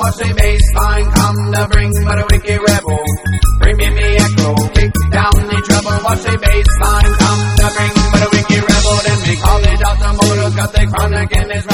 watch the bass line come to bring but a wicked rebel. Bring me echo, kick down the treble, watch the bass line come to bring but a wicked rebel. Then we call it out the motors, got the chronic in his